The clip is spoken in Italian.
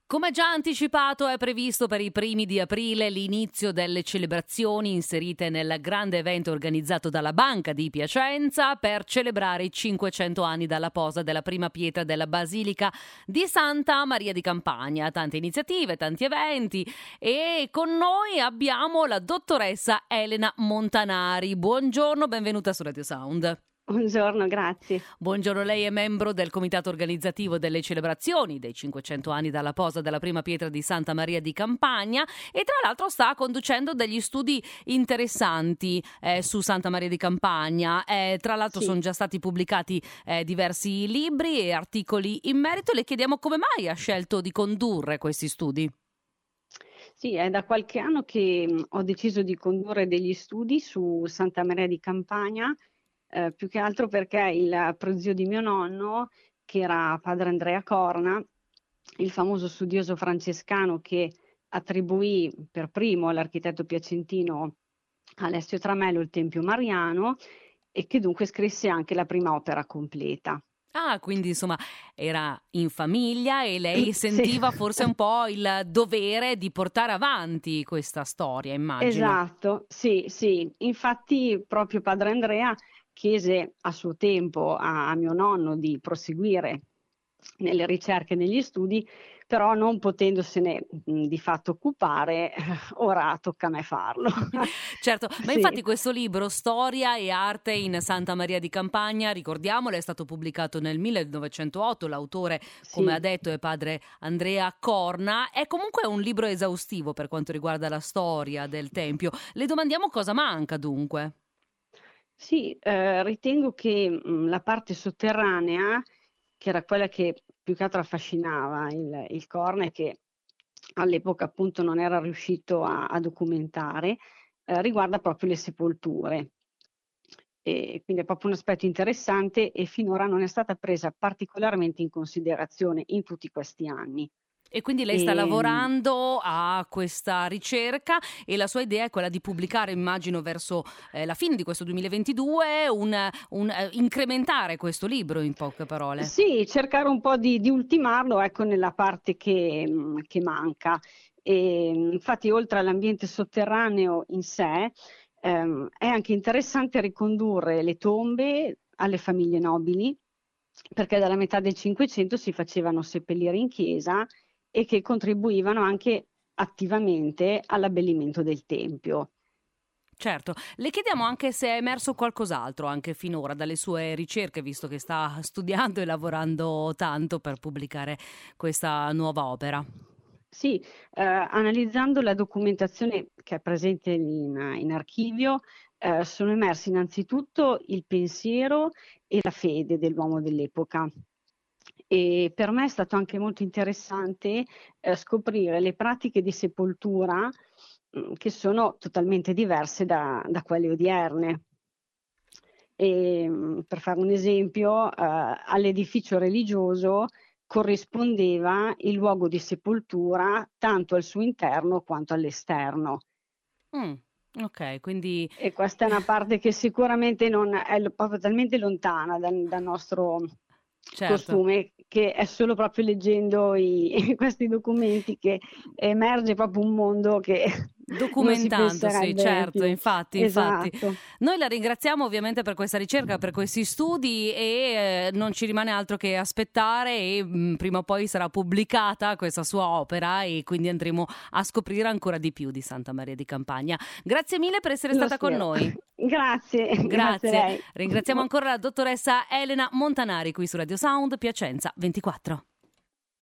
Come già anticipato, è previsto per i primi di aprile l'inizio delle celebrazioni inserite nel grande evento organizzato dalla Banca di Piacenza per celebrare i 500 anni dalla posa della prima pietra della Basilica di Santa Maria di Campania. Tante iniziative, tanti eventi, e con noi abbiamo la dottoressa Elena Montanari. Buongiorno, benvenuta su Radio Sound. Buongiorno, grazie. Buongiorno, lei è membro del comitato organizzativo delle celebrazioni dei 500 anni dalla posa della prima pietra di Santa Maria di Campania e tra l'altro sta conducendo degli studi interessanti su Santa Maria di Campania. Tra l'altro sono già stati pubblicati diversi libri e articoli in merito. Le chiediamo come mai ha scelto di condurre questi studi. Sì, è da qualche anno che ho deciso di condurre degli studi su Santa Maria di Campania. Più che altro perché il prozio di mio nonno, che era padre Andrea Corna, il famoso studioso francescano che attribuì per primo all'architetto piacentino Alessio Tramello il Tempio Mariano e che dunque scrisse anche la prima opera completa. Ah, quindi insomma era in famiglia e lei sentiva forse un po' il dovere di portare avanti questa storia, immagino. Esatto, sì. Infatti proprio padre Andrea chiese a suo tempo a mio nonno di proseguire nelle ricerche e negli studi, però non potendosene di fatto occupare, ora tocca a me farlo. Certo, ma infatti questo libro, Storia e arte in Santa Maria di Campania, ricordiamolo, è stato pubblicato nel 1908, l'autore, come ha detto, è padre Andrea Corna. È comunque un libro esaustivo per quanto riguarda la storia del Tempio. Le domandiamo cosa manca dunque. Sì, ritengo che la parte sotterranea, che era quella che più che altro affascinava il Corna e che all'epoca appunto non era riuscito a documentare, riguarda proprio le sepolture. E quindi è proprio un aspetto interessante e finora non è stata presa particolarmente in considerazione in tutti questi anni. E quindi lei sta lavorando a questa ricerca e la sua idea è quella di pubblicare, immagino, verso la fine di questo 2022, incrementare questo libro, in poche parole. Sì, cercare un po' di ultimarlo, ecco, nella parte che manca. E, infatti, oltre all'ambiente sotterraneo in sé, è anche interessante ricondurre le tombe alle famiglie nobili, perché dalla metà del Cinquecento si facevano seppellire in chiesa e che contribuivano anche attivamente all'abbellimento del Tempio. Certo, le chiediamo anche se è emerso qualcos'altro anche finora dalle sue ricerche, visto che sta studiando e lavorando tanto per pubblicare questa nuova opera. Sì, analizzando la documentazione che è presente in archivio, sono emersi innanzitutto il pensiero e la fede dell'uomo dell'epoca. E per me è stato anche molto interessante scoprire le pratiche di sepoltura che sono totalmente diverse da quelle odierne. E, per fare un esempio, all'edificio religioso corrispondeva il luogo di sepoltura tanto al suo interno quanto all'esterno. Ok, quindi... E questa è una parte che sicuramente non è proprio talmente lontana dal nostro costume, che è solo proprio leggendo questi documenti che emerge proprio un mondo che documentandosi, certo, più. infatti. Noi la ringraziamo ovviamente per questa ricerca, per questi studi e non ci rimane altro che aspettare e prima o poi sarà pubblicata questa sua opera e quindi andremo a scoprire ancora di più di Santa Maria di Campania. Grazie mille per essere stata con noi. Grazie. Ringraziamo ancora la dottoressa Elena Montanari qui su Radio Sound Piacenza 24.